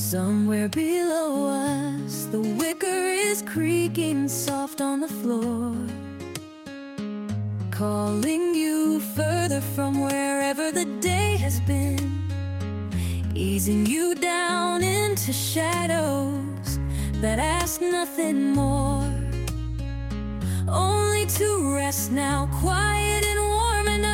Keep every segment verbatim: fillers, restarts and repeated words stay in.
Somewhere below us, the wicker is creaking soft on the floor, calling you further from wherever the day has been, easing you down into shadows that ask nothing more, only to rest now, quiet and warm and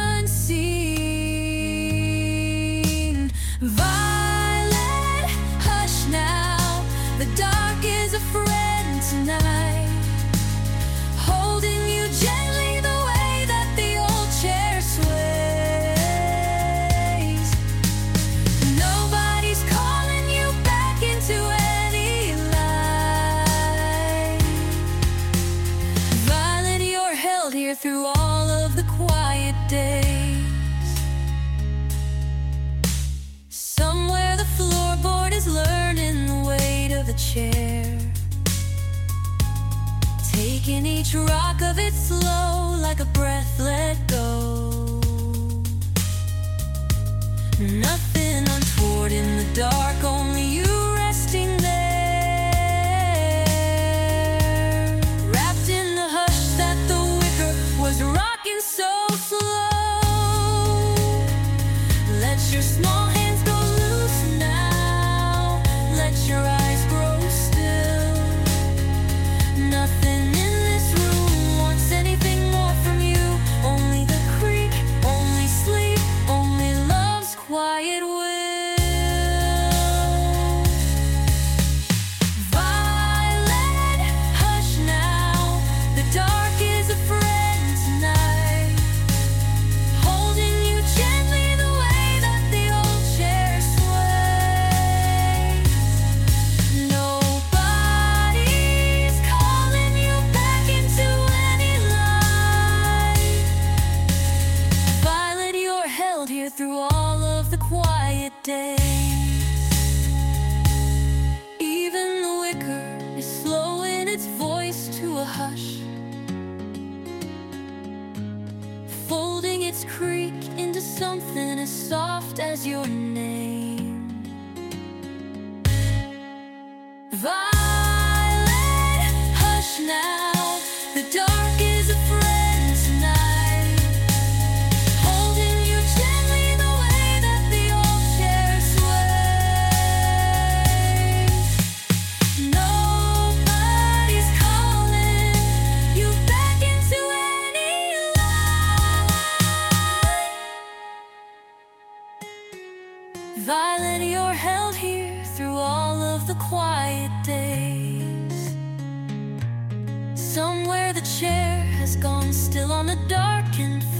unseen. Violet, hush now, the dark is a friend tonight, holding you gently the way that the old chair sways. Nobody's calling you back into any light. Violet, you're held here through all of the quiet days. Somewhere the floorboard is learning the weight of the chair, taking each rock of it slow like a breath let go. Nothing untoward in the dark, only you resting there, wrapped in the hush that the wicker was rocking so slow. Let your small hands go loose now, let your eyes grow still. Nothing in this room wants anything more from you, only the creak, only sleep, only love's quiet will. Violet, hush now, the dark is a friend tonight, holding you gently the way that the old chair sways. Nobody's calling you back into any light. Violet, you're held here through all of the quiet days. Even the wicker is slowing its voice to a hush, folding its creak into something as soft as your name. Violet, hush now, the dark is a friend tonight, holding you gently the way that the old chair sways. Nobody's calling you back into any light. Violet, you're held here through all of the quiet days. Somewhere the chair has gone still on the darkened